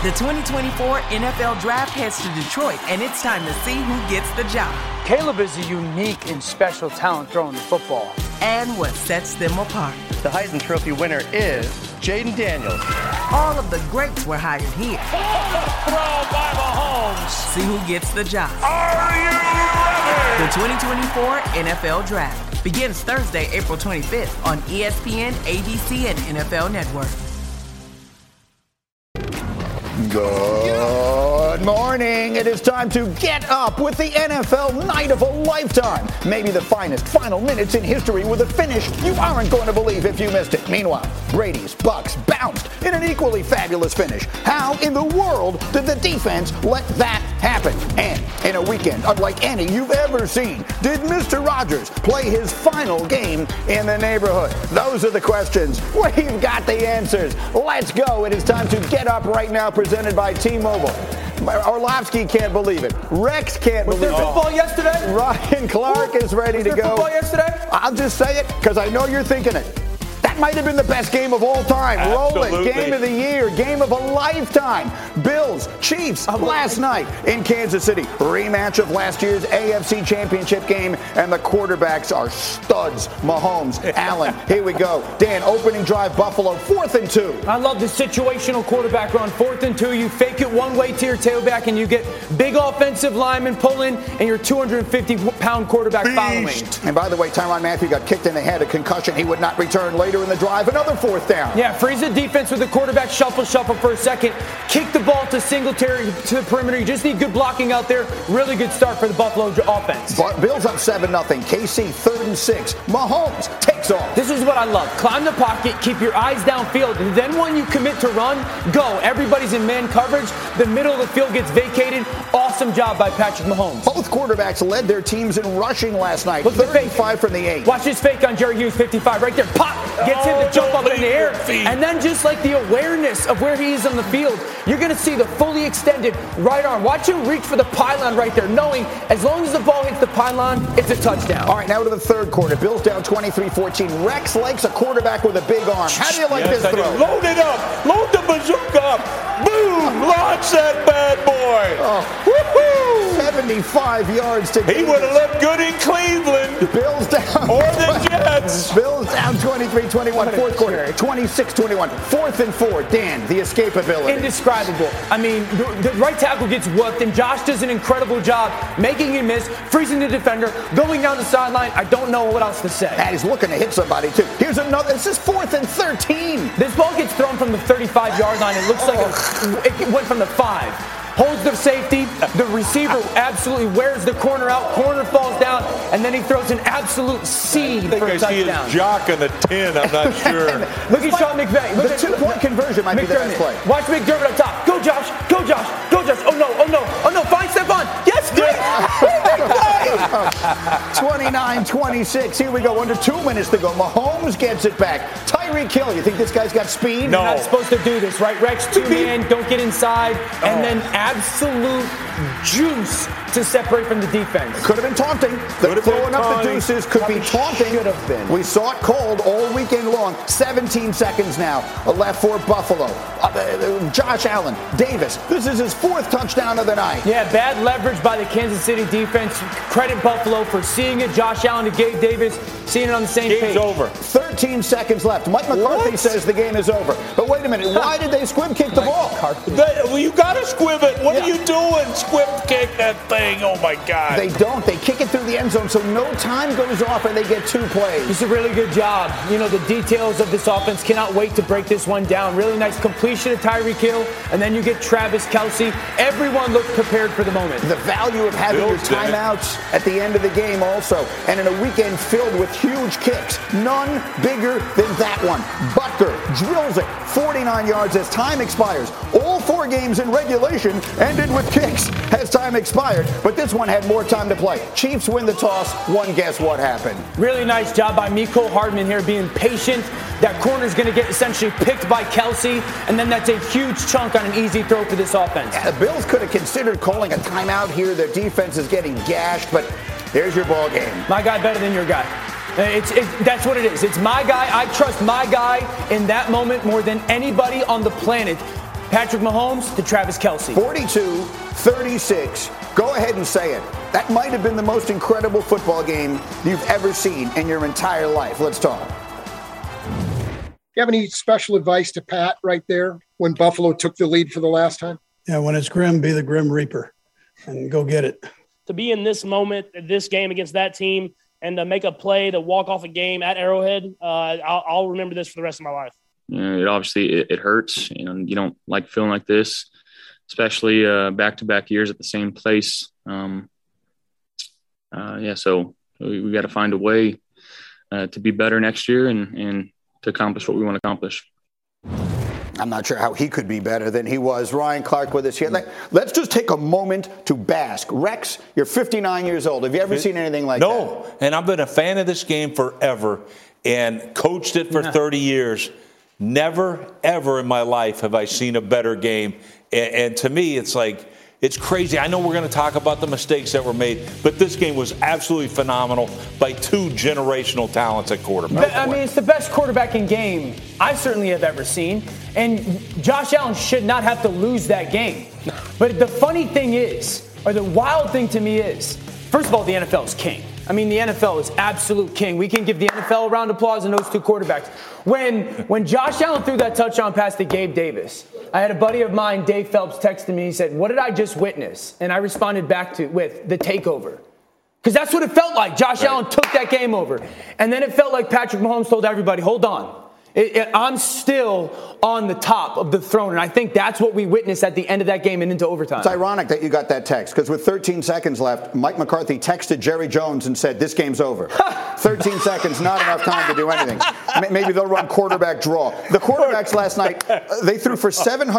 The 2024 NFL Draft heads to Detroit, and it's time to see who gets the job. Caleb is a unique and special talent throwing the football. And what sets them apart. The Heisman Trophy winner is Jaden Daniels. All of the greats were hired here. Throw by Mahomes. See who gets the job. Are you ready? The 2024 NFL Draft begins Thursday, April 25th on ESPN, ABC, and NFL Network. Good morning. It is time to get up with the NFL night of a lifetime. Maybe the finest final minutes in history with a finish you aren't going to believe if you missed it. Meanwhile, Brady's Bucks bounced in an equally fabulous finish. How in the world did the defense let that happen? And in a weekend unlike any you've ever seen, did Mr. Rogers play his final game in the neighborhood? Those are the questions. We've got the answers. Let's go. It is time to get up right now, presented by T-Mobile. Orlovsky can't believe it. Rex can't believe it. Was there football yesterday? Ryan Clark is ready to go. Was there football yesterday? I'll just say it because I know you're thinking it. That might have been the best game of all time. Absolutely. Roll it. Game of the year. Game of a lifetime. Bills, Chiefs last night in Kansas City. Rematch of last year's AFC Championship game, and the quarterbacks are studs. Mahomes, Allen. Here we go. Dan, opening drive, Buffalo, 4th and 2. I love the situational quarterback run. 4th and 2. You fake it one way to your tailback, and you get big offensive linemen pulling, and your 250-pound quarterback following. And by the way, Tyrann Mathieu got kicked in the head, a concussion. He would not return later in the drive. Another 4th down. Yeah, freeze the defense with the quarterback shuffle for a second. Kick the ball to Singletary to the perimeter. You just need good blocking out there. Really good start for the Buffalo offense. Bills up 7-0. KC 3rd and 6. Mahomes takes off. This is what I love. Climb the pocket, keep your eyes downfield, and then when you commit to run, go. Everybody's in man coverage. The middle of the field gets vacated. Awesome job by Patrick Mahomes. Both quarterbacks led their teams in rushing last night. Look at the fake. 35 from the 8. Watch this fake on Jerry Hughes, 55 right there. Pop! Gets him to jump up in the air. And then just like the awareness of where he is on the field, you're going to see the fully extended right arm. Watch him reach for the pylon right there, knowing as long as the ball hits the pylon, it's a touchdown. All right, now to the third quarter. Bills down 23-14. Rex likes a quarterback with a big arm. How do you like this throw? Load it up. Load the bazooka up. Boom. Launch that bad boy. Woohoo! 75 yards to He would have looked good in Cleveland. Bills down. Or the Jets. Bills down 23-21. Fourth quarter. 26-21. 4th and 4. Dan, the escapability. Indescribable. I mean, the right tackle gets whooped, and Josh does an incredible job making him miss, freezing the defender, going down the sideline. I don't know what else to say. And he's looking to hit somebody, too. Here's another. This is 4th and 13. This ball gets thrown from the 35-yard line. It looks like it went from the 5. Holds the safety. The receiver absolutely wears the corner out. Corner falls down, and then he throws an absolute seed for a touchdown. I see his jock in the 10. I'm not sure. Look at Sean McVay. The 2-point conversion might be the best play. Watch McDermott up top. Go, Josh. Go, Josh. Go, Josh. Oh, no. Oh, no. Oh, no. Find Stephon. Yes, great. 29-26. Here we go. Under 2 minutes to go. Mahomes gets it back. Tyreek Hill. You think this guy's got speed? No. You're not supposed to do this, right, Rex? 2-man. Don't get inside. And then absolute juice to separate from the defense. Could have been taunting. Throwing up the deuces could be taunting. Should have been. We saw it called all weekend long. 17 seconds now left for Buffalo. Josh Allen, Davis. This is his 4th touchdown of the night. Yeah, bad leverage by the Kansas City defense. Credit Buffalo for seeing it. Josh Allen to Gabe Davis, seeing it on the same page. Game's over. 13 seconds left. Mike McCarthy says the game is over. But wait a minute. Why did they squib kick the ball? You got to squib it. What are you doing? Squib kick that thing. Oh, my God. They don't. They kick it through the end zone, so no time goes off, and they get 2 plays. It's a really good job. You know, the details of this offense, cannot wait to break this one down. Really nice completion of Tyreek Hill, and then you get Travis Kelce. Everyone looked prepared for the moment. The value of having your timeouts at the end of the game also, and in a weekend filled with huge kicks. None bigger than that one. Butker drills it 49 yards as time expires. All 4 games in regulation ended with kicks as time expired, but this one had more time to play. Chiefs win the toss. Guess what happened? Really nice job by Mecole Hardman here, being patient. That corner's going to get essentially picked by Kelce, and then that's a huge chunk on an easy throw for this offense. Yeah, the Bills could have considered calling a timeout here. Their defense is getting gashed, but there's your ball game. My guy better than your guy. That's what it is. It's my guy. I trust my guy in that moment more than anybody on the planet. Patrick Mahomes to Travis Kelce. 42-36. Go ahead and say it. That might have been the most incredible football game you've ever seen in your entire life. Let's talk. You have any special advice to Pat right there when Buffalo took the lead for the last time? Yeah, when it's grim, be the Grim Reaper and go get it. To be in this moment, this game against that team, and to make a play to walk off a game at Arrowhead, I'll remember this for the rest of my life. It hurts. You don't like feeling like this, especially back-to-back years at the same place. So we got to find a way to be better next year and to accomplish what we want to accomplish. I'm not sure how he could be better than he was. Ryan Clark with us here. Let's just take a moment to bask. Rex, you're 59 years old. Have you ever seen anything like that? No, and I've been a fan of this game forever and coached it for 30 years. Never, ever in my life have I seen a better game. And to me, it's like, it's crazy. I know we're going to talk about the mistakes that were made, but this game was absolutely phenomenal by two generational talents at quarterback. I mean, it's the best quarterbacking game I certainly have ever seen, and Josh Allen should not have to lose that game. But the funny thing is, or the wild thing to me is, first of all, the NFL is king. I mean, the NFL is absolute king. We can give the NFL a round of applause and those two quarterbacks. When Josh Allen threw that touchdown pass to Gabe Davis, I had a buddy of mine, Dave Phelps, texted me. He said, "What did I just witness?" And I responded back with the takeover. Because that's what it felt like. Josh Allen took that game over. And then it felt like Patrick Mahomes told everybody, hold on. I'm still on the top of the throne, and I think that's what we witnessed at the end of that game and into overtime. It's ironic that you got that text, because with 13 seconds left, Mike McCarthy texted Jerry Jones and said, this game's over. 13 seconds, not enough time to do anything. Maybe they'll run quarterback draw. The quarterbacks last night, they threw for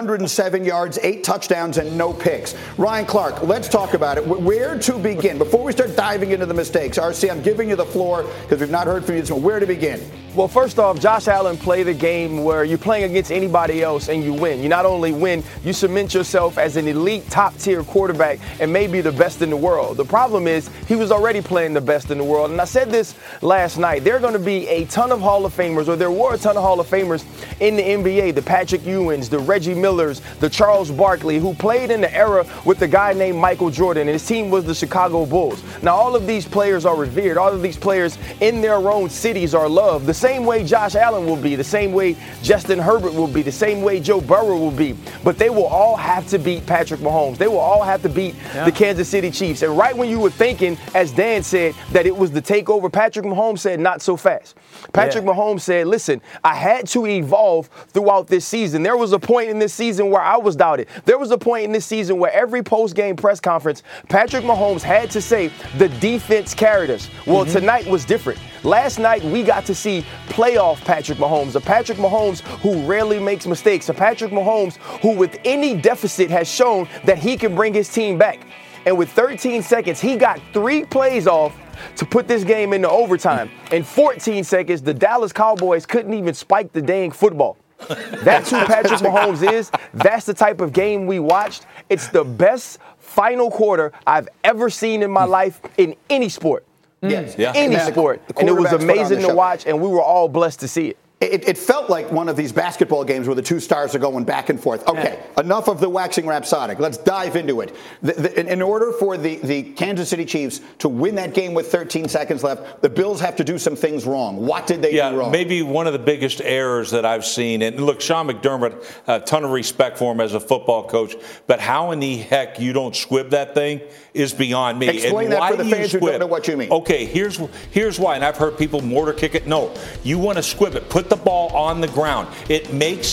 707 yards, 8 touchdowns, and no picks. Ryan Clark, let's talk about it. Where to begin? Before we start diving into the mistakes, RC, I'm giving you the floor because we've not heard from you this morning. Where to begin? Well, first off, Josh Allen played a game where you're playing against anybody else and you win. You not only win, you cement yourself as an elite top-tier quarterback and maybe the best in the world. The problem is he was already playing the best in the world. And I said this last night. There are going to be a ton of Hall of Famers, or there were a ton of Hall of Famers in the NBA, the Patrick Ewings, the Reggie Millers, the Charles Barkley, who played in the era with a guy named Michael Jordan, and his team was the Chicago Bulls. Now, all of these players are revered. All of these players in their own cities are loved. The same way Josh Allen will be, the same way Justin Herbert will be, the same way Joe Burrow will be. But they will all have to beat Patrick Mahomes. They will all have to beat the Kansas City Chiefs. And right when you were thinking, as Dan said, that it was the takeover, Patrick Mahomes said, not so fast. Patrick Mahomes said, listen, I had to evolve throughout this season. There was a point in this season where I was doubted. There was a point in this season where every post-game press conference, Patrick Mahomes had to say the defense carried us. Well, tonight was different. Last night, we got to see playoff Patrick Mahomes, a Patrick Mahomes who rarely makes mistakes, a Patrick Mahomes who with any deficit has shown that he can bring his team back. And with 13 seconds, he got 3 plays off to put this game into overtime. In 14 seconds, the Dallas Cowboys couldn't even spike the dang football. That's who Patrick Mahomes is. That's the type of game we watched. It's the best final quarter I've ever seen in my life in any sport. Yes. Any sport. And it was amazing to watch, and we were all blessed to see it. It felt like one of these basketball games where the two stars are going back and forth. Okay, enough of the waxing rhapsodic. Let's dive into it. In order for the Kansas City Chiefs to win that game with 13 seconds left, the Bills have to do some things wrong. What did they do wrong? Maybe one of the biggest errors that I've seen, and look, Sean McDermott, a ton of respect for him as a football coach, but how in the heck you don't squib that thing is beyond me. Explain and that why for the fans who don't know what you mean. Okay, here's why, and I've heard people mortar kick it. No, you want to squib it. Put the ball on the ground. It makes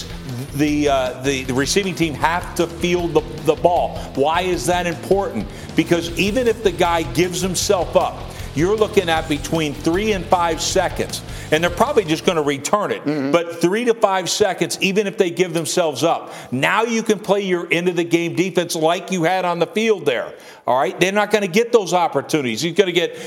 the receiving team have to field the ball. Why is that important? Because even if the guy gives himself up, you're looking at between 3 and 5 seconds. And they're probably just going to return it. But 3 to 5 seconds, even if they give themselves up. Now you can play your end-of-the-game defense like you had on the field there. All right? They're not going to get those opportunities. He's going to get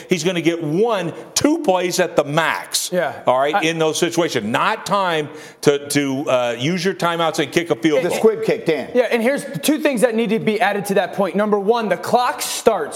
1-2 plays at the max. All right? In those situations. Not time to use your timeouts and kick a field goal. The squib kick, Dan. Yeah, and here's 2 things that need to be added to that point. Number 1, the clock starts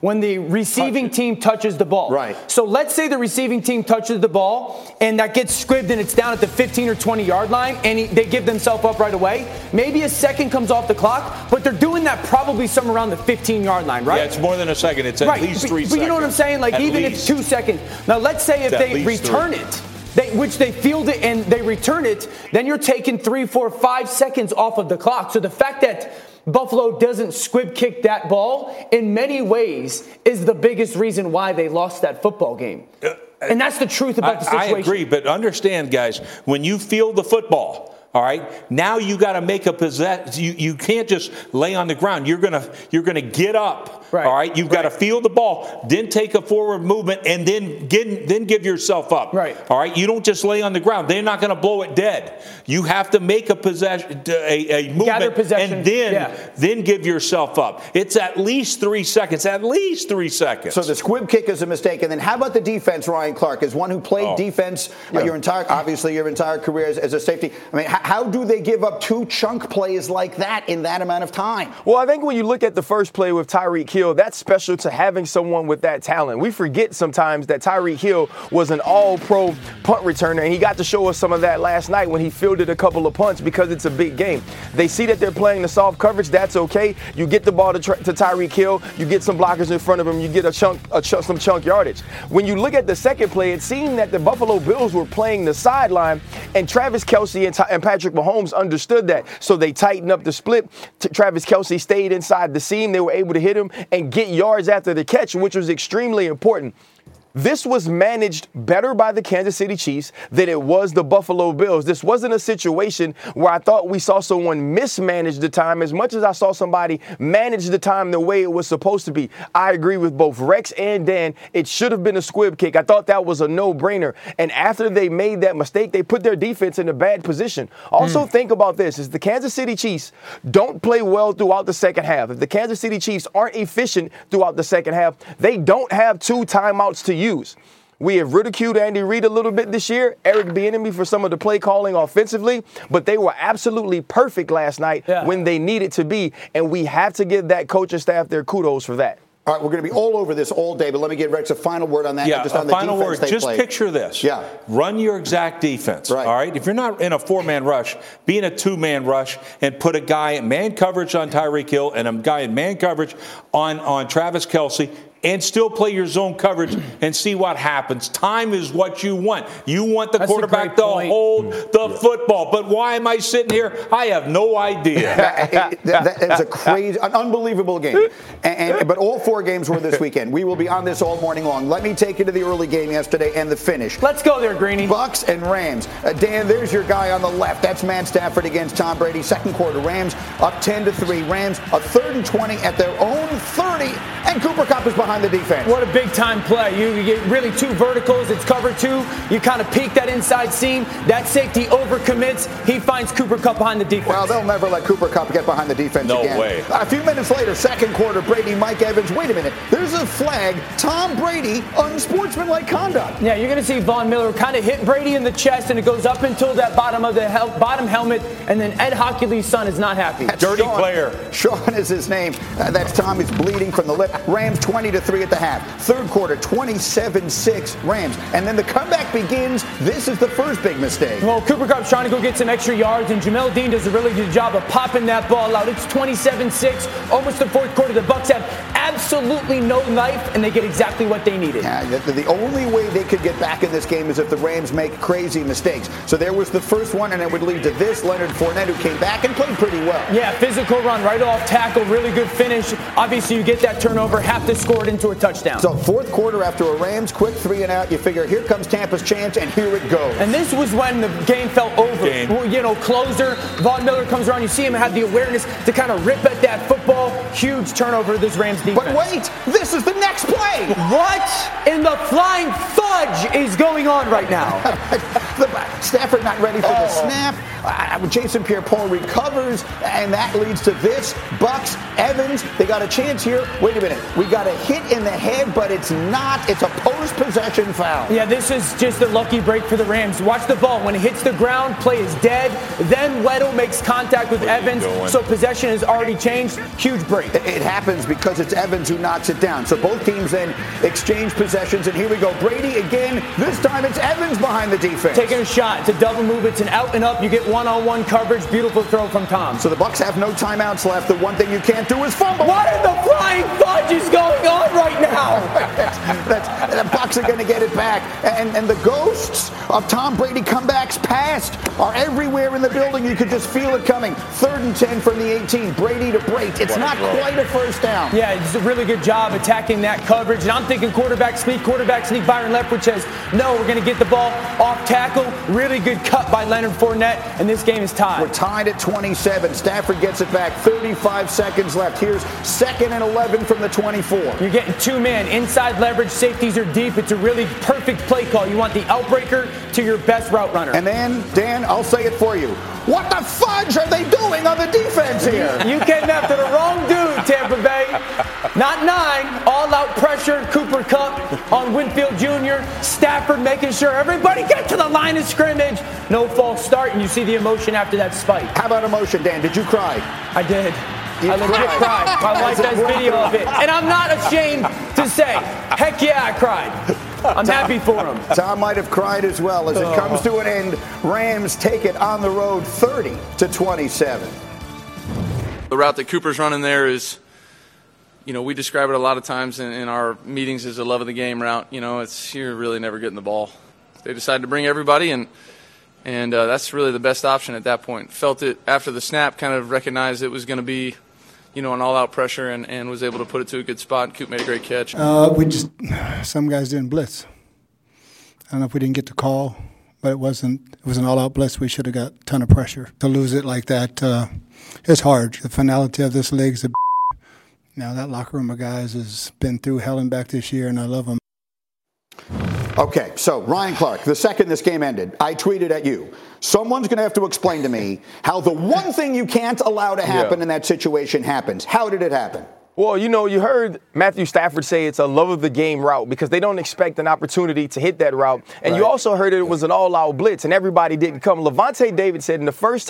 when the receiving team touches the ball. Right. So let's say the receiving team touches the ball and that gets squibbed and it's down at the 15 or 20 yard line and they give themselves up right away. Maybe a second comes off the clock, but they're doing that probably somewhere around the 15 yard line, right? Yeah, it's more than a second. It's at least 3 seconds. But you know what I'm saying? Like, even if it's 2 seconds. Now, let's say if they return it, which they field it and they return it, then you're taking 3, 4, 5 seconds off of the clock. So the fact that Buffalo doesn't squib kick that ball in many ways is the biggest reason why they lost that football game. And that's the truth about the situation. I agree, but understand, guys, when you field the football, all right, now you got to make a possession. You can't just lay on the ground. You're gonna get up. Right. All right, you've got to field the ball, then take a forward movement, and then give yourself up. Right. All right, you don't just lay on the ground. They're not going to blow it dead. You have to make a possession, a movement, gather possession, and then give yourself up. It's at least 3 seconds. At least 3 seconds. So the squib kick is a mistake, and then how about the defense, Ryan Clark, as one who played defense your entire career as a safety? I mean, how do they give up 2 chunk plays like that in that amount of time? Well, I think when you look at the first play with Tyreek Hill, that's special to having someone with that talent. We forget sometimes that Tyreek Hill was an all-pro punt returner, and he got to show us some of that last night when he fielded a couple of punts because it's a big game. They see that they're playing the soft coverage. That's okay. You get the ball to Tyreek Hill. You get some blockers in front of him. You get some chunk yardage. When you look at the second play, it seemed that the Buffalo Bills were playing the sideline, and Travis Kelce and Patrick Mahomes understood that. So they tightened up the split. Travis Kelce stayed inside the seam. They were able to hit him and get yards after the catch, which was extremely important. This was managed better by the Kansas City Chiefs than it was the Buffalo Bills. This wasn't a situation where I thought we saw someone mismanage the time as much as I saw somebody manage the time the way it was supposed to be. I agree with both Rex and Dan. It should have been a squib kick. I thought that was a no-brainer. And after they made that mistake, they put their defense in a bad position. Also, think about this. Is the Kansas City Chiefs don't play well throughout the second half. If the Kansas City Chiefs aren't efficient throughout the second half, they don't have 2 timeouts to use. We have ridiculed Andy Reid a little bit this year, Eric Bieniemy for some of the play calling offensively, but they were absolutely perfect last night when they needed to be, and we have to give that coaching staff their kudos for that. All right, we're going to be all over this all day, but let me give Rex a final word on that. Yeah, just on the final defense word. they Just played. picture this. Yeah. Run your exact defense. Right. All right. If you're not in a 4-man rush, be in a 2-man rush and put a guy in man coverage on Tyreek Hill and a guy in man coverage on Travis Kelce. And still play your zone coverage and see what happens. Time is what you want. You want the quarterback to hold the football. But why am I sitting here? I have no idea. That is a crazy, an unbelievable game. But all 4 games were this weekend. We will be on this all morning long. Let me take you to the early game yesterday and the finish. Let's go there, Greeny. Bucks and Rams. Dan, there's your guy on the left. That's Matt Stafford against Tom Brady. Second quarter, Rams up 10-3. Rams a 3rd and 20 at their own 30. And Cooper Kupp is behind the defense. What a big-time play. You get really 2 verticals. It's cover 2. You kind of peek that inside seam. That safety overcommits. He finds Cooper Kupp behind the defense. Well, they'll never let Cooper Kupp get behind the defense again. No way. A few minutes later, second quarter, Brady, Mike Evans. Wait a minute. There's a flag. Tom Brady, unsportsmanlike conduct. Yeah, you're going to see Von Miller kind of hit Brady in the chest, and it goes up until that bottom of the bottom helmet, and then Ed Hockley's son is not happy. That's Dirty Sean. player. Sean is his name. That's Tom. He's bleeding from the lip. Rams 20-3 at the half. Third quarter, 27-6 Rams. And then the comeback begins. This is the first big mistake. Well, Cooper Kupp's trying to go get some extra yards, and Jamel Dean does a really good job of popping that ball out. It's 27-6, almost the fourth quarter. The Bucs have absolutely no knife, and they get exactly what they needed. Yeah, the only way they could get back in this game is if the Rams make crazy mistakes. So there was the first one, and it would lead to this. Leonard Fournette, who came back and played pretty well. Yeah, physical run, right off tackle, really good finish. Obviously, you get that turnover, have to score it into a touchdown. So fourth quarter, after a Rams quick 3 and out, you figure here comes Tampa's chance, and here it goes. And this was when the game felt over. You know, closer, Von Miller comes around, you see him have the awareness to kind of rip at that football. Huge turnover of this Rams defense. But wait, this is the next play. What in the flying fudge is going on right now? Stafford not ready for the snap. Jason Pierre-Paul recovers, and that leads to this. Bucks, Evans, they got a chance here. Wait a minute. We got a hit in the head, but it's not. It's a post-possession foul. Yeah, this is just a lucky break for the Rams. Watch the ball. When it hits the ground, play is dead. Then Weddle makes contact with Evans, so possession has already changed. Huge break. It happens because it's Evans who knocks it down. So both teams then exchange possessions, and here we go. Brady again. This time it's Evans behind the defense. Taking a shot. It's a double move. It's an out and up. You get one-on-one coverage. Beautiful throw from Tom. So the Bucks have no timeouts left. The one thing you can't do is fumble. What in the flying fudge is going on right now? The Bucks are going to get it back. And the ghosts of Tom Brady comebacks past are everywhere in the building. You could just feel it coming. 3rd and 10 from the 18. Brady to break. It's not quite a first down. Yeah, it's a really good job attacking that coverage. And I'm thinking quarterback sneak. Byron Leftwich says, no, we're going to get the ball off tackle. Really good cut by Leonard Fournette, and this game is tied. We're tied at 27. Stafford gets it back. 35 seconds left. Here's 2nd and 11 from the 24. You're getting 2-man inside leverage. Safeties are deep. It's a really perfect play call. You want the outbreaker to your best route runner. And then, Dan, I'll say it for you. What the fudge are they doing on the defense here? You came after the wrong dude, Tampa Bay. Not 9. All-out pressure. Cooper Kupp on Winfield Jr. Stafford making sure everybody get to the line of scrimmage. No false start, and you see the emotion after that spike. How about emotion, Dan? Did you cry? I did. I legit cried. My wife has video of it. And I'm not ashamed to say, heck yeah, I cried. I'm happy for him. Tom might have cried as well. As it comes to an end, Rams take it on the road 30-27. The route that Cooper's running there is, we describe it a lot of times in our meetings as a love of the game route. You're really never getting the ball. They decided to bring everybody, and that's really the best option at that point. Felt it after the snap, kind of recognized it was going to be, an all-out pressure, and was able to put it to a good spot. Coop made a great catch. Some guys didn't blitz. I don't know if we didn't get the call, but it was an all-out blitz. We should have got a ton of pressure. To lose it like that, it's hard. The finality of this league's now that locker room of guys has been through hell and back this year, and I love them. Okay, so Ryan Clark, the second this game ended, I tweeted at you. Someone's going to have to explain to me how the one thing you can't allow to happen in that situation happens. How did it happen? Well, you heard Matthew Stafford say it's a love of the game route because they don't expect an opportunity to hit that route. And you also heard it was an all-out blitz, and everybody didn't come. Lavonte David said in the first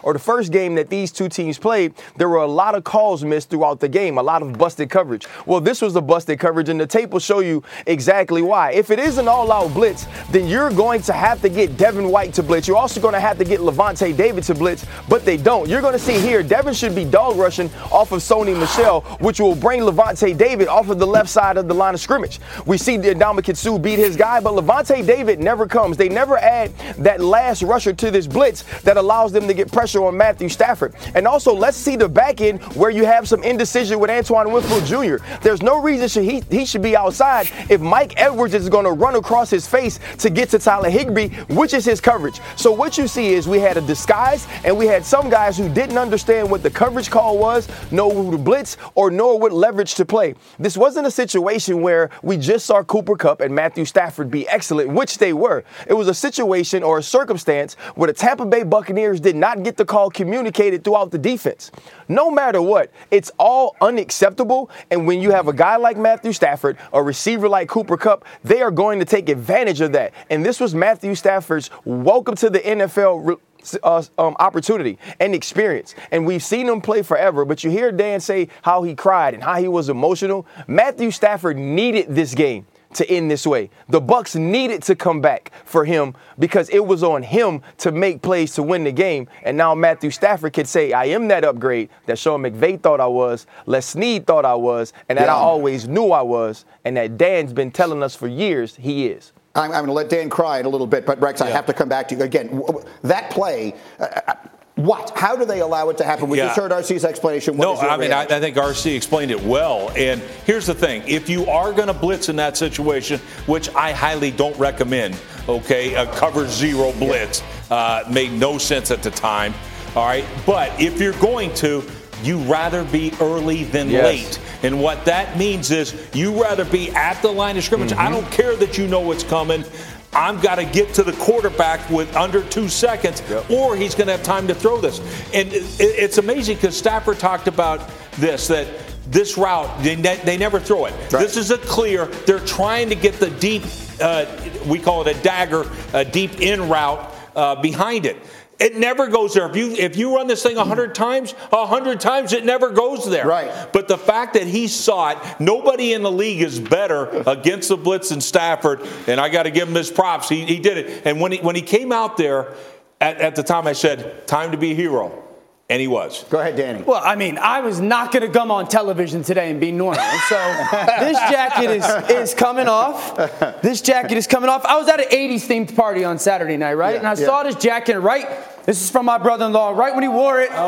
game that these two teams played, there were a lot of calls missed throughout the game, a lot of busted coverage. Well, this was a busted coverage, and the tape will show you exactly why. If it is an all-out blitz, then you're going to have to get Devin White to blitz. You're also going to have to get Lavonte David to blitz, but they don't. You're going to see here, Devin should be dog rushing off of Sony Michel, which will bring Lavonte David off of the left side of the line of scrimmage. We see Ndamukong Suh beat his guy, but Lavonte David never comes. They never add that last rusher to this blitz that allows them to get pressure on Matthew Stafford. And also, let's see the back end where you have some indecision with Antoine Winfield Jr. There's no reason he should be outside if Mike Edwards is going to run across his face to get to Tyler Higbee, which is his coverage. So what you see is we had a disguise, and we had some guys who didn't understand what the coverage call was, know who to blitz, or know what leverage to play. This wasn't a situation where we just saw Cooper Kupp and Matthew Stafford be excellent, which they were. It was a situation or a circumstance where the Tampa Bay Buccaneers did not get the call communicated throughout the defense. No matter what, it's all unacceptable. And when you have a guy like Matthew Stafford, a receiver like Cooper Kupp, they are going to take advantage of that. And this was Matthew Stafford's welcome to the NFL opportunity and experience. And we've seen him play forever, but you hear Dan say how he cried and how he was emotional. Matthew Stafford needed this game to end this way. The Bucks needed to come back for him because it was on him to make plays to win the game. And now Matthew Stafford could say, I am that upgrade that Sean McVay thought I was, Les Snead thought I was, and that I always knew I was, and that Dan's been telling us for years he is. I'm going to let Dan cry in a little bit, but Rex, I have to come back to you. Again, that play, how do they allow it to happen? We just heard RC's explanation. I think RC explained it well. And here's the thing. If you are going to blitz in that situation, which I highly don't recommend, a cover zero blitz made no sense at the time. All right. But if you're going to, you rather be early than late. And what that means is you rather be at the line of scrimmage. I don't care that you know what's coming. I've got to get to the quarterback with under 2 seconds, or he's going to have time to throw this. And it's amazing because Stafford talked about this route, they never throw it. Right. This is a clear. They're trying to get the deep, we call it a dagger, a deep in route behind it. It never goes there. If you run this thing 100 times, it never goes there. Right. But the fact that he saw it, nobody in the league is better against the blitz than Stafford, and I got to give him his props. He did it. And when he came out there, at the time I said, time to be a hero. And he was. Go ahead, Danny. Well, I mean, I was not going to come on television today and be normal. So this jacket is coming off. This jacket is coming off. I was at an 80s themed party on Saturday night, right? Yeah, and I saw this jacket, right? This is from my brother-in-law. Right when he wore it,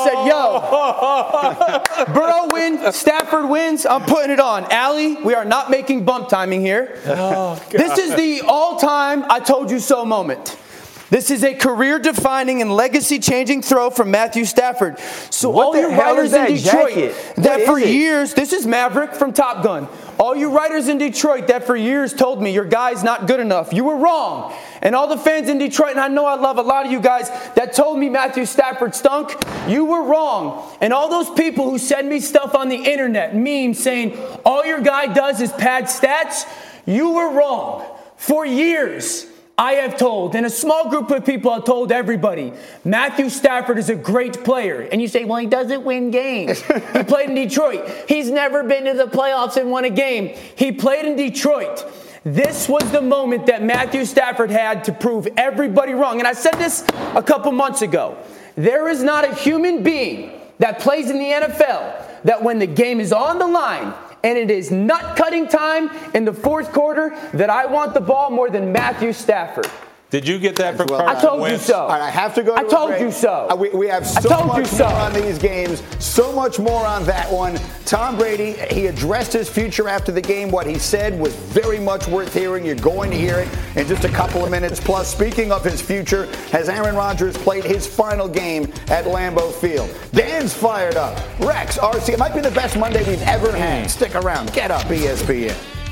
I said, yo, Burrow wins, Stafford wins, I'm putting it on. Allie, we are not making bump timing here. Oh, this is the all-time I told you so moment. This is a career-defining and legacy-changing throw from Matthew Stafford. So all you writers in Detroit that for years, this is Maverick from Top Gun. All you writers in Detroit that for years told me your guy's not good enough, you were wrong. And all the fans in Detroit, and I know I love a lot of you guys that told me Matthew Stafford stunk, you were wrong. And all those people who send me stuff on the internet, memes saying all your guy does is pad stats, you were wrong. For years, I have told, and a small group of people have told everybody, Matthew Stafford is a great player. And you say, well, he doesn't win games. He played in Detroit. He's never been to the playoffs and won a game. He played in Detroit. This was the moment that Matthew Stafford had to prove everybody wrong. And I said this a couple months ago. There is not a human being that plays in the NFL that when the game is on the line, and it is nut-cutting time in the fourth quarter that I want the ball more than Matthew Stafford. Did you get that from Carson I told Wentz? you so. All right, I have to go to I told you so. We have so much more on these games, so much more on that one. Tom Brady, he addressed his future after the game. What he said was very much worth hearing. You're going to hear it in just a couple of minutes. Plus, speaking of his future, has Aaron Rodgers played his final game at Lambeau Field? Dan's fired up. Rex, RC, it might be the best Monday we've ever had. Stick around. Get up, ESPN.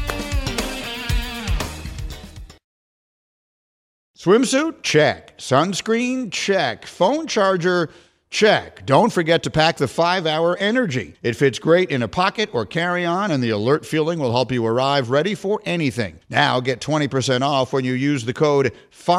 Swimsuit? Check. Sunscreen? Check. Phone charger? Check. Don't forget to pack the 5-Hour Energy. It fits great in a pocket or carry-on, and the alert feeling will help you arrive ready for anything. Now get 20% off when you use the code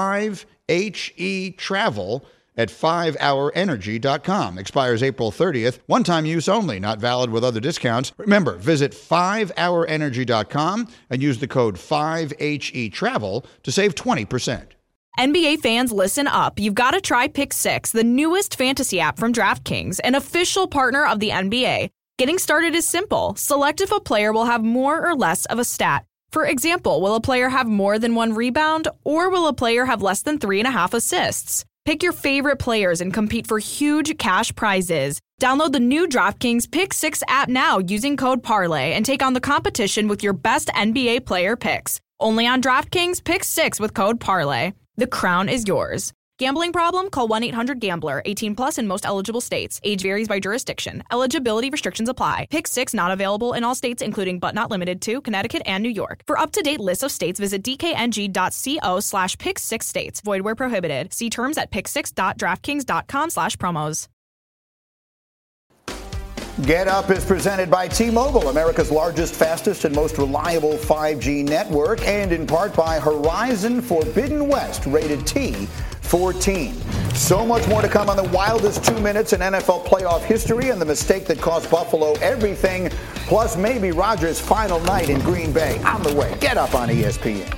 5HETRAVEL at 5hourenergy.com. Expires April 30th. One-time use only. Not valid with other discounts. Remember, visit 5hourenergy.com and use the code 5HETRAVEL to save 20%. NBA fans, listen up. You've got to try Pick 6, the newest fantasy app from DraftKings, an official partner of the NBA. Getting started is simple. Select if a player will have more or less of a stat. For example, will a player have more than 1 rebound, or will a player have less than 3.5 assists? Pick your favorite players and compete for huge cash prizes. Download the new DraftKings Pick 6 app now using code PARLAY and take on the competition with your best NBA player picks. Only on DraftKings Pick 6 with code PARLAY. The crown is yours. Gambling problem? Call 1-800-GAMBLER. 18 plus in most eligible states. Age varies by jurisdiction. Eligibility restrictions apply. Pick 6 not available in all states, including but not limited to Connecticut and New York. For up-to-date lists of states, visit dkng.co/pick6states. Void where prohibited. See terms at pick6.draftkings.com/promos. Get Up is presented by T-Mobile, America's largest, fastest, and most reliable 5G network, and in part by Horizon Forbidden West, rated T14. So much more to come on the wildest 2 minutes in NFL playoff history and the mistake that cost Buffalo everything, plus maybe Rodgers' final night in Green Bay. On the way. Get Up on ESPN.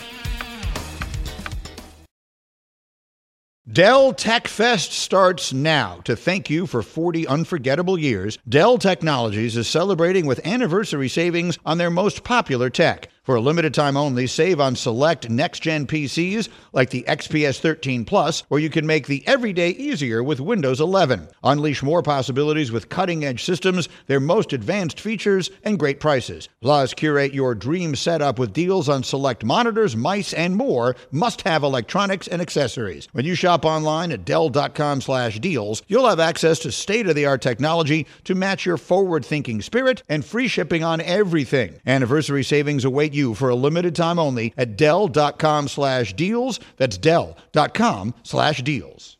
Dell Tech Fest starts now. To thank you for 40 unforgettable years, Dell Technologies is celebrating with anniversary savings on their most popular tech. For a limited time only, save on select next-gen PCs like the XPS 13 Plus, where you can make the everyday easier with Windows 11. Unleash more possibilities with cutting-edge systems, their most advanced features, and great prices. Plus, curate your dream setup with deals on select monitors, mice, and more must-have electronics and accessories. When you shop online at Dell.com/deals, you'll have access to state-of-the-art technology to match your forward-thinking spirit and free shipping on everything. Anniversary savings await you for a limited time only at Dell.com/deals. That's Dell.com/deals.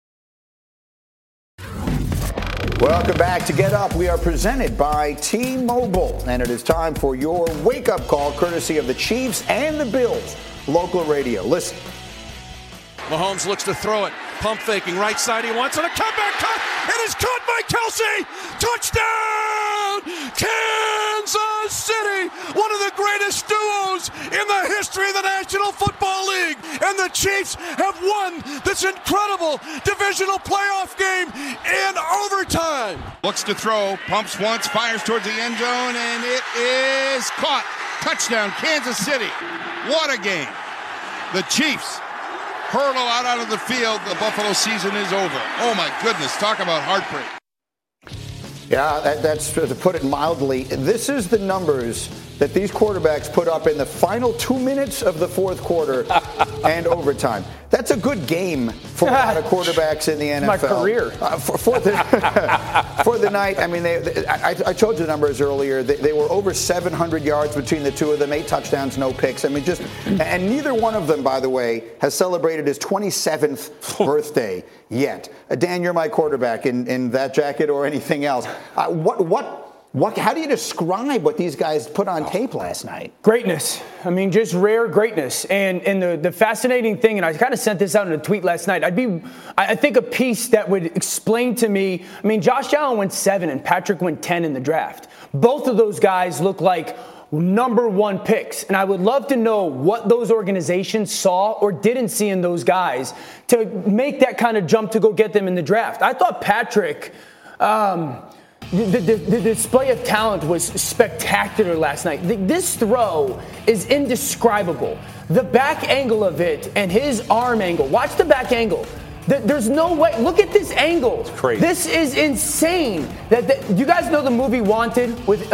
Welcome back to Get Up. We are presented by T-Mobile, and it is time for your wake-up call, courtesy of the Chiefs and the Bills. Local radio. Listen. Mahomes looks to throw it. Pump faking. Right side he wants it. A comeback cut. It is caught by Kelsey. Touchdown! Kansas City. One of the greatest duos in the history of the National Football League. And the Chiefs have won this incredible divisional playoff game in overtime. Looks to throw. Pumps once. Fires towards the end zone. And it is caught. Touchdown, Kansas City. What a game. The Chiefs hurl out of the field. The Buffalo season is over. Oh, my goodness. Talk about heartbreak. Yeah, that's to put it mildly. This is the numbers that these quarterbacks put up in the final 2 minutes of the fourth quarter and overtime. That's a good game for a lot of quarterbacks in the NFL. My career. For the night, I mean, I told you the numbers earlier. They were over 700 yards between the two of them, 8 touchdowns, no picks. I mean, and neither one of them, by the way, has celebrated his 27th birthday yet. Dan, you're my quarterback in that jacket or anything else. How do you describe what these guys put on tape last night? Greatness. I mean, just rare greatness. And the fascinating thing, and I kind of sent this out in a tweet last night, I think a piece that would explain to me, I mean, Josh Allen went 7 and Patrick went 10 in the draft. Both of those guys look like number 1 picks. And I would love to know what those organizations saw or didn't see in those guys to make that kind of jump to go get them in the draft. I thought Patrick, the display of talent was spectacular last night. This throw is indescribable. The back angle of it and his arm angle. Watch the back angle. There's no way. Look at this angle. It's crazy. This is insane. You guys know the movie Wanted with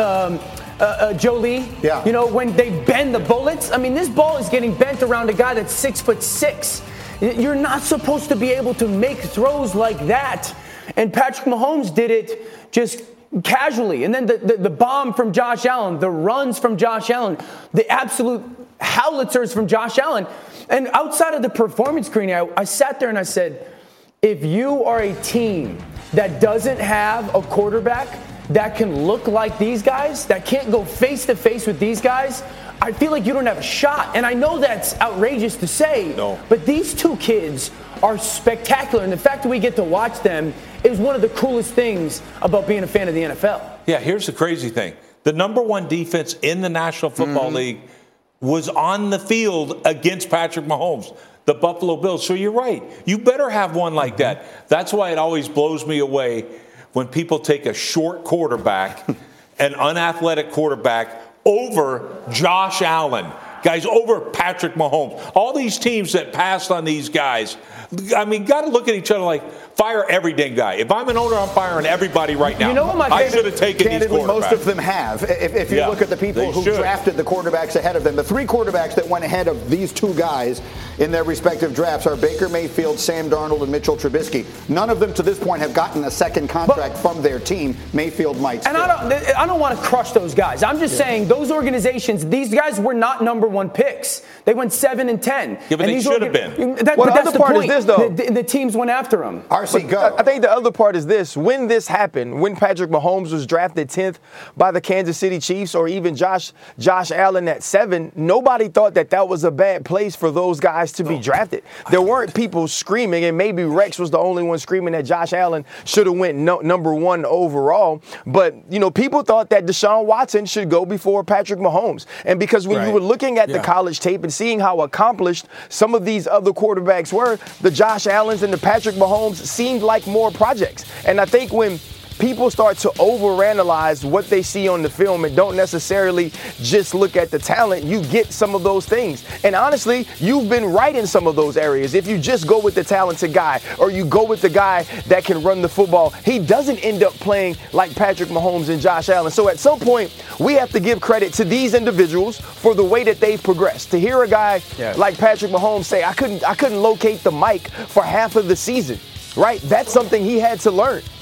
Jolie? Yeah. You know, when they bend the bullets? I mean, this ball is getting bent around a guy that's 6'6". You're not supposed to be able to make throws like that. And Patrick Mahomes did it just casually. And then the bomb from Josh Allen, the runs from Josh Allen, the absolute howitzers from Josh Allen. And outside of the performance screening, I sat there and I said, if you are a team that doesn't have a quarterback that can look like these guys, that can't go face to face with these guys, I feel like you don't have a shot. And I know that's outrageous to say, but these two kids are spectacular. And the fact that we get to watch them is one of the coolest things about being a fan of the NFL. Yeah, here's the crazy thing. The number 1 defense in the National Football League was on the field against Patrick Mahomes, the Buffalo Bills. So you're right. You better have one like that. That's why it always blows me away when people take a short quarterback, an unathletic quarterback, over Josh Allen. Guys, over Patrick Mahomes. All these teams that passed on these guys, I mean, got to look at each other like, fire every dang guy. If I'm an owner, I'm firing everybody right now. You know what my I should have taken these quarterbacks. Most of them have. If you look at the people who drafted the quarterbacks ahead of them, the 3 quarterbacks that went ahead of these 2 guys in their respective drafts are Baker Mayfield, Sam Darnold, and Mitchell Trubisky. None of them to this point have gotten a second contract from their team. Mayfield might still. And I don't want to crush those guys. I'm just saying those organizations, these guys were not number 1 picks. They went 7 and 10. Yeah, but they should have been. That's the other the part point. is this, though. The teams went after them. RC, go. I think the other part is this. When this happened, when Patrick Mahomes was drafted 10th by the Kansas City Chiefs, or even Josh Allen at 7, nobody thought that was a bad place for those guys to be drafted. There weren't people screaming, and maybe Rex was the only one screaming that Josh Allen should have went number 1 overall. But, you know, people thought that Deshaun Watson should go before Patrick Mahomes. And because when you were looking at the college tape and seeing how accomplished some of these other quarterbacks were, the Josh Allens and the Patrick Mahomes seemed like more projects. And I think when people start to overanalyze what they see on the film and don't necessarily just look at the talent, you get some of those things. And honestly, you've been right in some of those areas. If you just go with the talented guy, or you go with the guy that can run the football, he doesn't end up playing like Patrick Mahomes and Josh Allen. So at some point, we have to give credit to these individuals for the way that they've progressed. To hear a guy like Patrick Mahomes say, I couldn't locate the mic for half of the season, right? That's something he had to learn.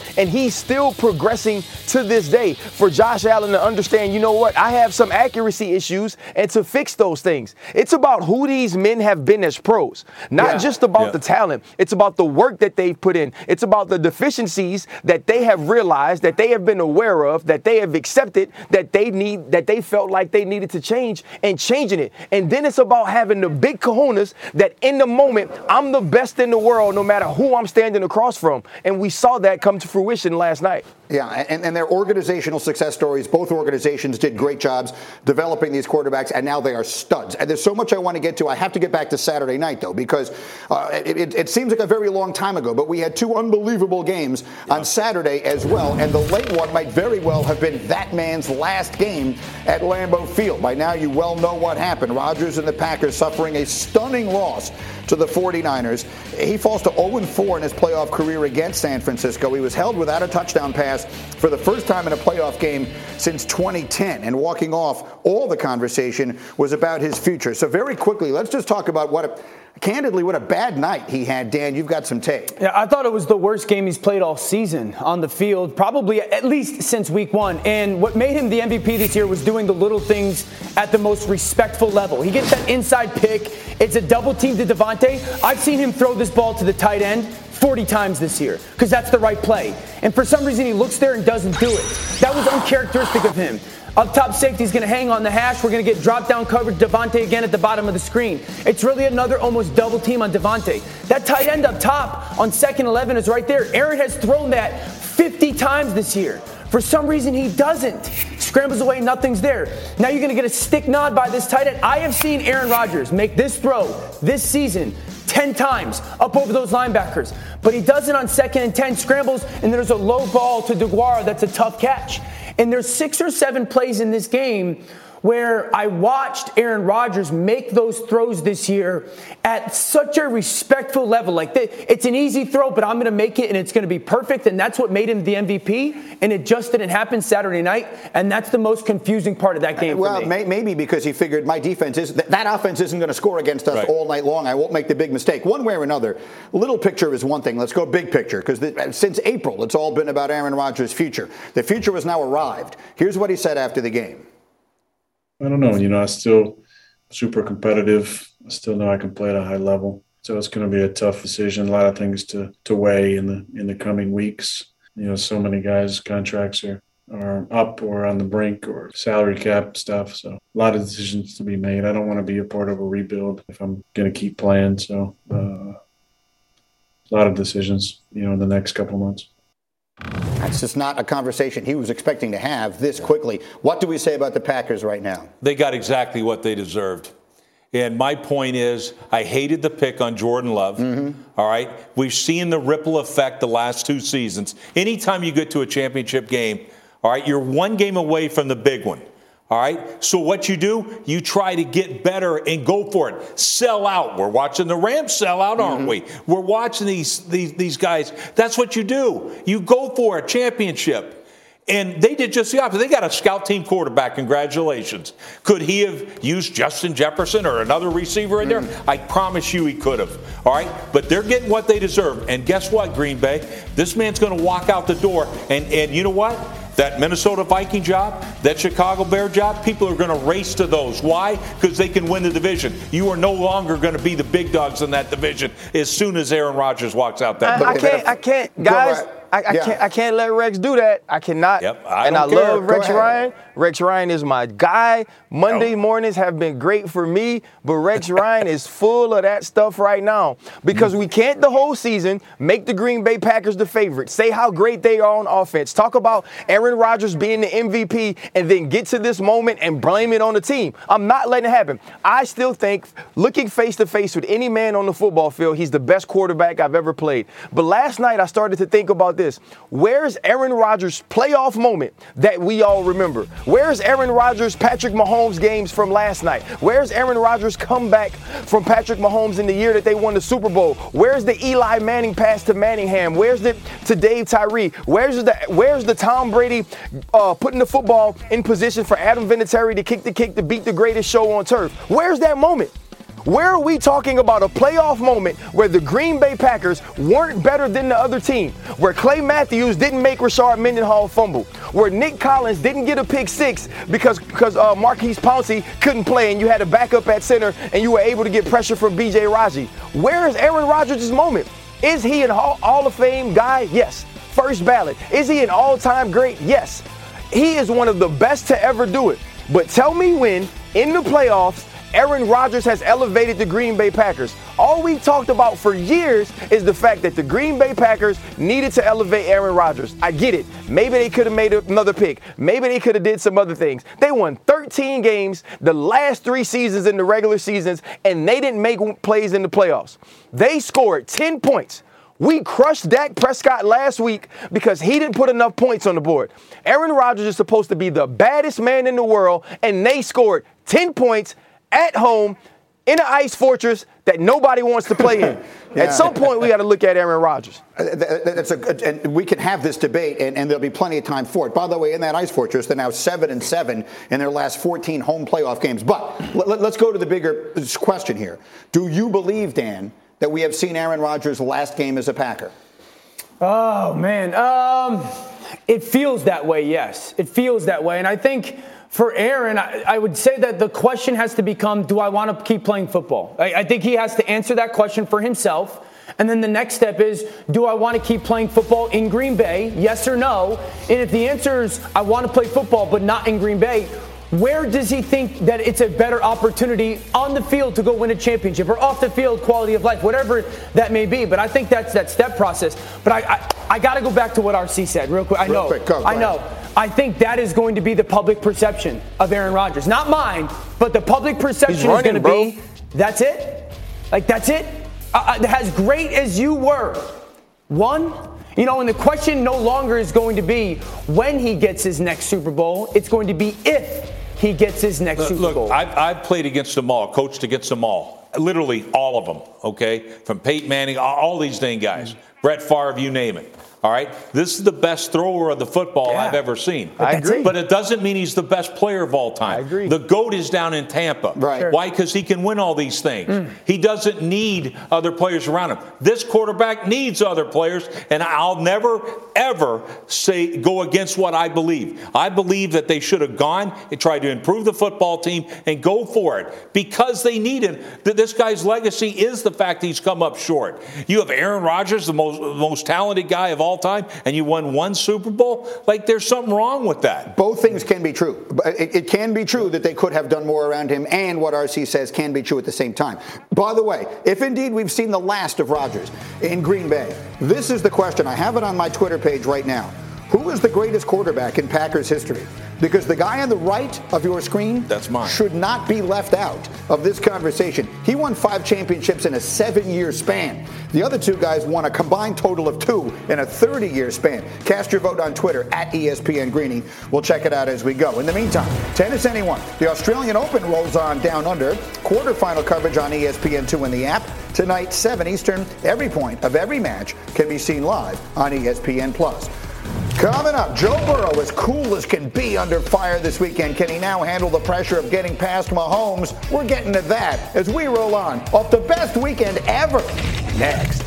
and he's still progressing to this day. For Josh Allen to understand, you know what, I have some accuracy issues, and to fix those things. It's about who these men have been as pros, not just about the talent. It's about the work that they've put in. It's about the deficiencies that they have realized, that they have been aware of, that they have accepted, that they felt like they needed to change, and changing it. And then it's about having the big kahunas that in the moment, I'm the best in the world no matter who I'm standing across from. And we saw that come to fruition last night. Yeah, and their organizational success stories, both organizations did great jobs developing these quarterbacks, and now they are studs. And there's so much I want to get to. I have to get back to Saturday night, though, because it seems like a very long time ago, but we had two unbelievable games on Saturday as well, and the late one might very well have been that man's last game at Lambeau Field. By now, you well know what happened. Rodgers and the Packers suffering a stunning loss to the 49ers. He falls to 0-4 in his playoff career against San Francisco. He was held without a touchdown pass for the first time in a playoff game since 2010. And walking off, all the conversation was about his future. So very quickly, let's just talk about what a bad night he had. Dan, you've got some tape. Yeah, I thought it was the worst game he's played all season on the field, probably at least since week one. And what made him the MVP this year was doing the little things at the most respectful level. He gets that inside pick. It's a double team to Devontae. I've seen him throw this ball to the tight end 40 times this year because that's the right play. And for some reason, he looks there and doesn't do it. That was uncharacteristic of him. Up top, safety's going to hang on the hash. We're going to get drop-down coverage. Devontae again at the bottom of the screen. It's really another almost double team on Devontae. That tight end up top on 2nd 11 is right there. Aaron has thrown that 50 times this year. For some reason, he doesn't. Scrambles away, nothing's there. Now you're going to get a stick nod by this tight end. I have seen Aaron Rodgers make this throw this season 10 times up over those linebackers. But he does it on 2nd and 10, scrambles, and there's a low ball to DeGuara that's a tough catch. And there's 6 or 7 plays in this game where I watched Aaron Rodgers make those throws this year at such a respectful level. Like, it's an easy throw, but I'm going to make it, and it's going to be perfect. And that's what made him the MVP. And it just didn't happen Saturday night. And that's the most confusing part of that game for me. Well, maybe because he figured my defense is that offense isn't going to score against us all night long. I won't make the big mistake. One way or another, little picture is one thing. Let's go big picture, because since April, it's all been about Aaron Rodgers' future. The future has now arrived. Here's what he said after the game. I don't know. I'm still super competitive. I still know I can play at a high level. So it's going to be a tough decision. A lot of things to weigh in the coming weeks. So many guys' contracts are up or on the brink or salary cap stuff. So a lot of decisions to be made. I don't want to be a part of a rebuild if I'm going to keep playing. So a lot of decisions, in the next couple of months. That's just not a conversation he was expecting to have this quickly. What do we say about the Packers right now? They got exactly what they deserved. And my point is, I hated the pick on Jordan Love. All right. We've seen the ripple effect the last 2 seasons. Anytime you get to a championship game, all right, you're one game away from the big one. All right. So what you do, you try to get better and go for it. Sell out. We're watching the Rams sell out, aren't we? We're watching these guys. That's what you do. You go for a championship. And they did just the opposite. They got a scout team quarterback. Congratulations. Could he have used Justin Jefferson or another receiver in there? I promise you he could have. All right. But they're getting what they deserve. And guess what, Green Bay? This man's going to walk out the door. And you know what? That Minnesota Viking job, that Chicago Bear job, people are going to race to those. Why? Because they can win the division. You are no longer going to be the big dogs in that division as soon as Aaron Rodgers walks out that door. I can't, guys. I can't let Rex do that. I cannot. I love Rex Ryan. Rex Ryan is my guy. Monday mornings have been great for me, but Rex Ryan is full of that stuff right now because we can't the whole season make the Green Bay Packers the favorite. Say how great they are on offense. Talk about Aaron Rodgers being the MVP and then get to this moment and blame it on the team. I'm not letting it happen. I still think, looking face to face with any man on the football field, he's the best quarterback I've ever played. But last night I started to think about this. Where's Aaron Rodgers' playoff moment that we all remember? Where's Aaron Rodgers' Patrick Mahomes games from last night? Where's Aaron Rodgers' comeback from Patrick Mahomes in the year that they won the Super Bowl? Where's the Eli Manning pass to Manningham? Where's it to Dave Tyree? Where's the Tom Brady putting the football in position for Adam Vinatieri to kick to beat the greatest show on turf? Where's that moment? Where are we talking about a playoff moment where the Green Bay Packers weren't better than the other team, where Clay Matthews didn't make Rashard Mendenhall fumble, where Nick Collins didn't get a pick six because Marquise Pouncey couldn't play and you had a backup at center and you were able to get pressure from B.J. Raji? Where is Aaron Rodgers' moment? Is he an Hall of Fame guy? Yes. First ballot. Is he an all-time great? Yes. He is one of the best to ever do it. But tell me when, in the playoffs, Aaron Rodgers has elevated the Green Bay Packers. All we talked about for years is the fact that the Green Bay Packers needed to elevate Aaron Rodgers. I get it. Maybe they could have made another pick. Maybe they could have did some other things. They won 13 games the last 3 seasons in the regular seasons, and they didn't make plays in the playoffs. They scored 10 points. We crushed Dak Prescott last week because he didn't put enough points on the board. Aaron Rodgers is supposed to be the baddest man in the world, and they scored 10 points at home in an ice fortress that nobody wants to play in. Yeah. At some point, we got to look at Aaron Rodgers. And we can have this debate, and there'll be plenty of time for it. By the way, in that ice fortress, they're now 7-7 in their last 14 home playoff games. But let's go to the bigger question here. Do you believe, Dan, that we have seen Aaron Rodgers' last game as a Packer? Oh, man. It feels that way, yes. It feels that way. And I think for Aaron, I would say that the question has to become, do I want to keep playing football? I think he has to answer that question for himself. And then the next step is, do I want to keep playing football in Green Bay? Yes or no? And if the answer is, I want to play football but not in Green Bay, where does he think that it's a better opportunity on the field to go win a championship or off the field, quality of life, whatever that may be? But I think that's that step process. But I got to go back to what RC said real quick. I know. I think that is going to be the public perception of Aaron Rodgers. Not mine, but the public perception is going to be, that's it? Like, that's it? As great as you were, one, and the question no longer is going to be when he gets his next Super Bowl. It's going to be if he gets his next Super Bowl. I've played against them all, coached against them all. Literally all of them, okay? From Peyton Manning, all these dang guys. Brett Favre, you name it. All right, this is the best thrower of the football I've ever seen. I agree. But it doesn't mean he's the best player of all time. I agree. The GOAT is down in Tampa. Right. Sure. Why? Because he can win all these things. He doesn't need other players around him. This quarterback needs other players, and I'll never, ever go against what I believe. I believe that they should have gone and tried to improve the football team and go for it because they need him. This guy's legacy is the fact he's come up short. You have Aaron Rodgers, the most talented guy of all time, and you won 1 Super Bowl? Like, there's something wrong with that. Both things can be true. It can be true that they could have done more around him, and what RC says can be true at the same time. By the way, if indeed we've seen the last of Rodgers in Green Bay, this is the question. I have it on my Twitter page right now. Who is the greatest quarterback in Packers history? Because the guy on the right of your screen That's mine. should not be left out of this conversation. He won 5 championships in a 7-year span. The other 2 guys won a combined total of 2 in a 30-year span. Cast your vote on Twitter at ESPN Greeny. We'll check it out as we go. In the meantime, Tennis Anyone. The Australian Open rolls on down under. Quarterfinal coverage on ESPN2 in the app. Tonight, 7 Eastern. Every point of every match can be seen live on ESPN+. Coming up, Joe Burrow, as cool as can be under fire this weekend. Can he now handle the pressure of getting past Mahomes? We're getting to that as we roll on off the best weekend ever. Next.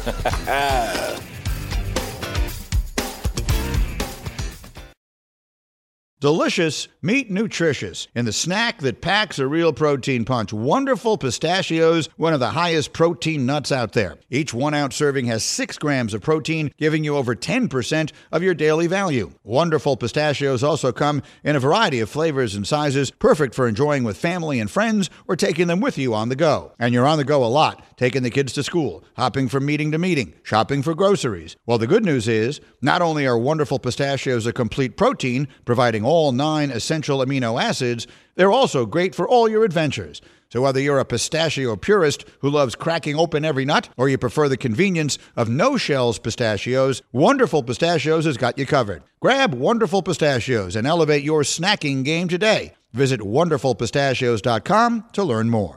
Delicious, meet nutritious in the snack that packs a real protein punch. Wonderful Pistachios, one of the highest protein nuts out there. Each 1-ounce serving has 6 grams of protein, giving you over 10% of your daily value. Wonderful Pistachios also come in a variety of flavors and sizes, perfect for enjoying with family and friends or taking them with you on the go. And you're on the go a lot, taking the kids to school, hopping from meeting to meeting, shopping for groceries. Well, the good news is, not only are Wonderful Pistachios a complete protein, providing all 9 essential amino acids, they're also great for all your adventures. So whether you're a pistachio purist who loves cracking open every nut, or you prefer the convenience of no-shells pistachios, Wonderful Pistachios has got you covered. Grab Wonderful Pistachios and elevate your snacking game today. Visit wonderfulpistachios.com to learn more.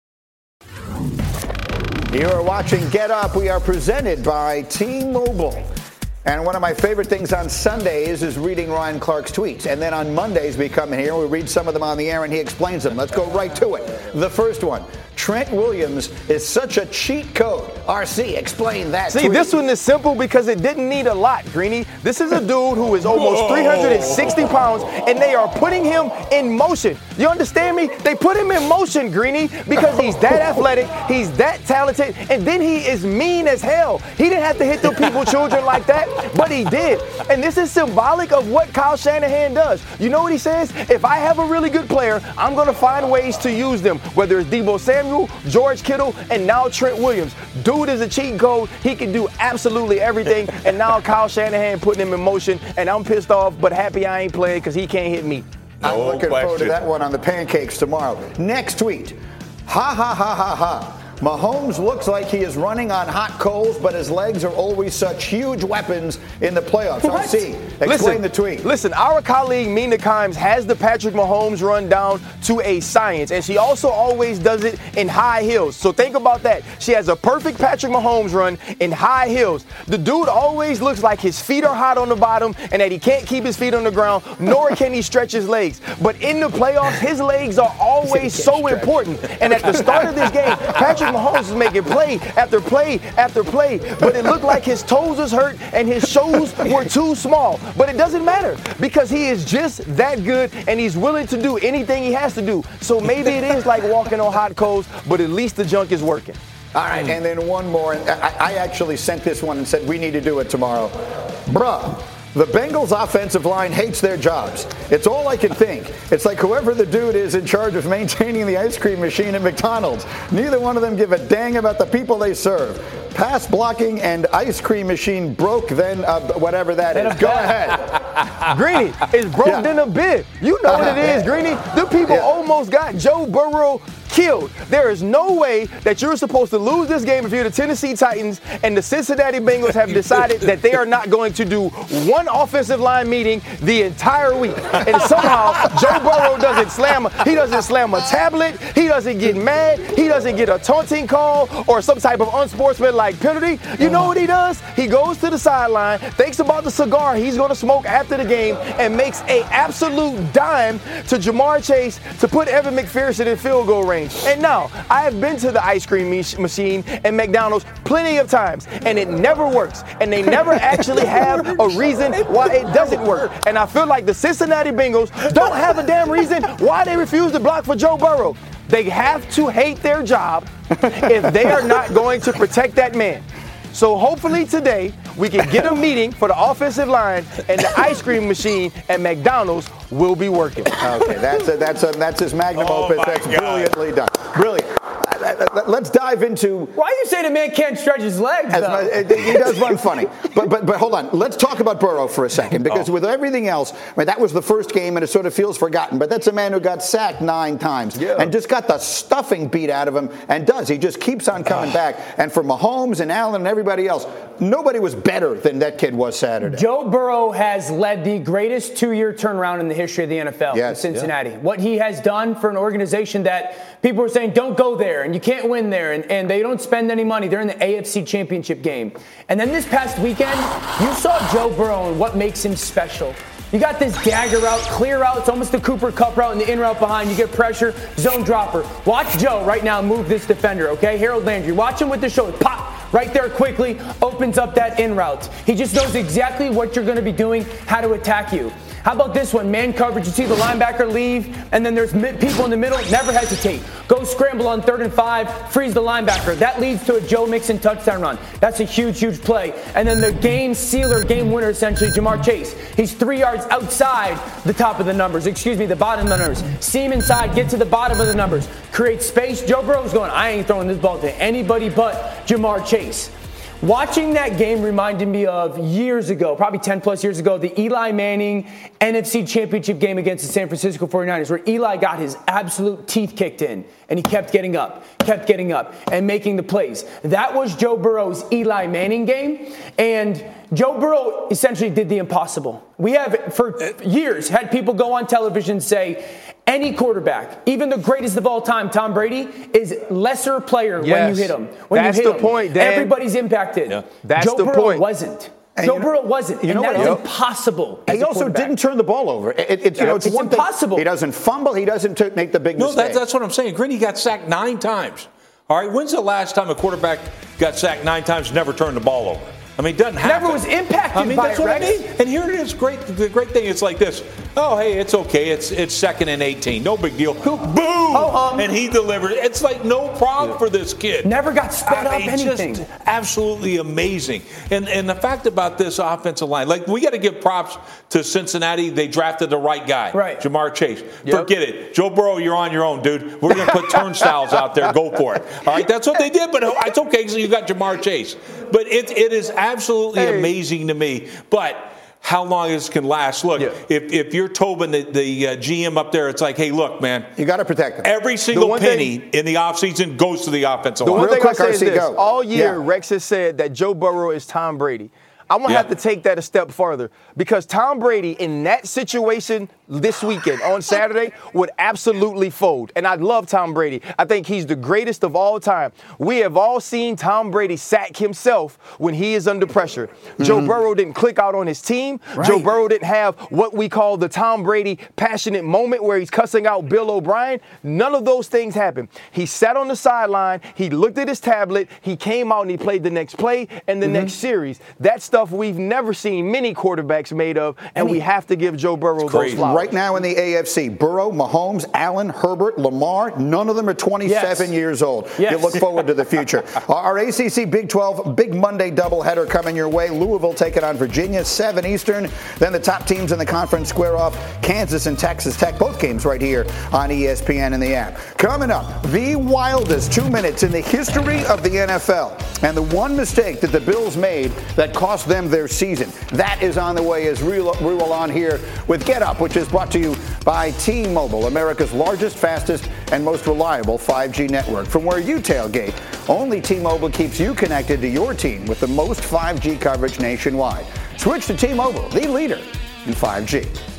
You are watching Get Up. We are presented by T-Mobile. And one of my favorite things on Sundays is reading Ryan Clark's tweets. And then on Mondays, we come in here, we read some of them on the air, and he explains them. Let's go right to it. The first one. Trent Williams is such a cheat code. RC, explain that. See, this one is simple because it didn't need a lot, Greeny. This is a dude who is almost 360 pounds, and they are putting him in motion. You understand me? They put him in motion, Greeny, because he's that athletic, he's that talented, and then he is mean as hell. He didn't have to hit the children like that, but he did. And this is symbolic of what Kyle Shanahan does. You know what he says? If I have a really good player, I'm going to find ways to use them, whether it's Deebo Samuel, George Kittle, and now Trent Williams. Dude is a cheat code. He can do absolutely everything, and now Kyle Shanahan putting him in motion, and I'm pissed off, but happy I ain't playing because he can't hit me. I'm looking forward to that one on the pancakes tomorrow. Next tweet. Ha, ha, ha, ha, ha. Mahomes looks like he is running on hot coals, but his legs are always such huge weapons in the playoffs. RC, explain the tweet. Listen, our colleague Mina Kimes has the Patrick Mahomes run down to a science, and she also always does it in high heels. So think about that. She has a perfect Patrick Mahomes run in high heels. The dude always looks like his feet are hot on the bottom and that he can't keep his feet on the ground, nor can he stretch his legs. But in the playoffs, his legs are always so important. And at the start of this game, Patrick Mahomes is making play after play after play, but it looked like his toes was hurt and his shoes were too small. But it doesn't matter because he is just that good and he's willing to do anything he has to do. So maybe it is like walking on hot coals, but at least the junk is working. All right, and then one more. I actually sent this one and said we need to do it tomorrow. Bruh. The Bengals offensive line hates their jobs. It's all I can think. It's like whoever the dude is in charge of maintaining the ice cream machine at McDonald's. Neither one of them give a dang about the people they serve. Pass blocking and ice cream machine broke, then whatever that is. Go ahead. Greeny, it's broke than a bit. You know what it is, Greeny. The people almost got Joe Burrow killed. There is no way that you're supposed to lose this game if you're the Tennessee Titans and the Cincinnati Bengals have decided that they are not going to do one offensive line meeting the entire week. And somehow Joe Burrow doesn't slam a tablet, he doesn't get mad, he doesn't get a taunting call or some type of unsportsmanlike penalty. You know what he does? He goes to the sideline, thinks about the cigar he's going to smoke after the game, and makes an absolute dime to Jamar Chase to put Evan McPherson in field goal range. And now, I have been to the ice cream machine at McDonald's plenty of times, and it never works. And they never actually have a reason why it doesn't work. And I feel like the Cincinnati Bengals don't have a damn reason why they refuse to block for Joe Burrow. They have to hate their job if they are not going to protect that man. So hopefully today we can get a meeting for the offensive line, and the ice cream machine at McDonald's will be working. Okay, that's his magnum opus. That's brilliantly done. Brilliant. Let's dive into. Why do you say the man can't stretch his legs? He does run funny. But hold on. Let's talk about Burrow for a second, because with everything else, that was the first game and it sort of feels forgotten. But that's a man who got sacked 9 times and just got the stuffing beat out of him, and he just keeps on coming back. And for Mahomes and Allen and everybody else, nobody was better than that kid was Saturday. Joe Burrow has led the greatest 2-year turnaround in the history of the NFL in Cincinnati. Yeah. What he has done for an organization that people were saying, don't go there and you can't win there, and they don't spend any money. They're in the AFC Championship game. And then this past weekend, you saw Joe Burrow and what makes him special. You got this dagger route, clear route. It's almost the Cooper Kupp route and the in route behind. You get pressure, zone dropper. Watch Joe right now move this defender, okay? Harold Landry. Watch him with the shoulder. Pop! Right there quickly, opens up that in route. He just knows exactly what you're going to be doing, how to attack you. How about this one? Man coverage, you see the linebacker leave, and then there's people in the middle. Never hesitate. Go scramble on 3rd and 5, freeze the linebacker. That leads to a Joe Mixon touchdown run. That's a huge, huge play. And then the game sealer, game winner, essentially, Jamar Chase. He's 3 yards outside the top of the numbers. The bottom of the numbers. See him inside, get to the bottom of the numbers. Create space. Joe Burrow's going, I ain't throwing this ball to anybody but Jamar Chase. Watching that game reminded me of years ago, probably 10 plus years ago, the Eli Manning NFC Championship game against the San Francisco 49ers, where Eli got his absolute teeth kicked in, and he kept getting up, and making the plays. That was Joe Burrow's Eli Manning game, and Joe Burrow essentially did the impossible. We have, for years, had people go on television say, any quarterback, even the greatest of all time, Tom Brady, is lesser player when you hit him. That's the point, Dan. Everybody's impacted. That's Joe the Burrow point. wasn't. Joe Burrow wasn't. You know and what? that's impossible. He also didn't turn the ball over. It's one impossible. Thing. He doesn't fumble. He doesn't make the big mistake. No, that's what I'm saying. Gritty got sacked 9 times. All right, when's the last time a quarterback got sacked 9 times and never turned the ball over? I mean, it doesn't happen. Never was impacted by that's what I mean. And here it is. The great thing is like this. Oh, hey, it's okay. It's 2nd and 18. No big deal. Boom! And he delivered. It's like no problem for this kid. Never got sped up anything. Just absolutely amazing. And the fact about this offensive line, like we got to give props to Cincinnati. They drafted the right guy. Right. Jamar Chase. Yep. Forget it. Joe Burrow, you're on your own, dude. We're going to put turnstiles out there. Go for it. All right, that's what they did. But it's okay because you got Jamar Chase. But it is absolutely amazing to me. But how long this can last. Look, if you're Tobin, the GM up there, it's like, hey, look, man. You got to protect them. Every single penny in the offseason goes to the offensive line. The one thing I say is this. All year, Rex has said that Joe Burrow is Tom Brady. I'm going to have to take that a step further because Tom Brady in that situation this weekend on Saturday would absolutely fold. And I love Tom Brady. I think he's the greatest of all time. We have all seen Tom Brady sack himself when he is under pressure. Joe Burrow didn't click out on his team. Right. Joe Burrow didn't have what we call the Tom Brady passionate moment where he's cussing out Bill O'Brien. None of those things happened. He sat on the sideline. He looked at his tablet. He came out and he played the next play and the next series. That's stuff we've never seen many quarterbacks made of, and we have to give Joe Burrow those flowers. Right now in the AFC, Burrow, Mahomes, Allen, Herbert, Lamar, none of them are 27 years old. Yes. You look forward to the future. Our ACC Big 12 Big Monday doubleheader coming your way. Louisville taking on Virginia, 7 Eastern. Then the top teams in the conference square off, Kansas and Texas Tech, both games right here on ESPN and the app. Coming up, the wildest 2 minutes in the history of the NFL. And the one mistake that the Bills made that cost them their season. That is on the way as we roll on here with Get Up, which is brought to you by T-Mobile, America's largest, fastest, and most reliable 5G network. From where you tailgate, only T-Mobile keeps you connected to your team with the most 5G coverage nationwide. Switch to T-Mobile, the leader in 5G.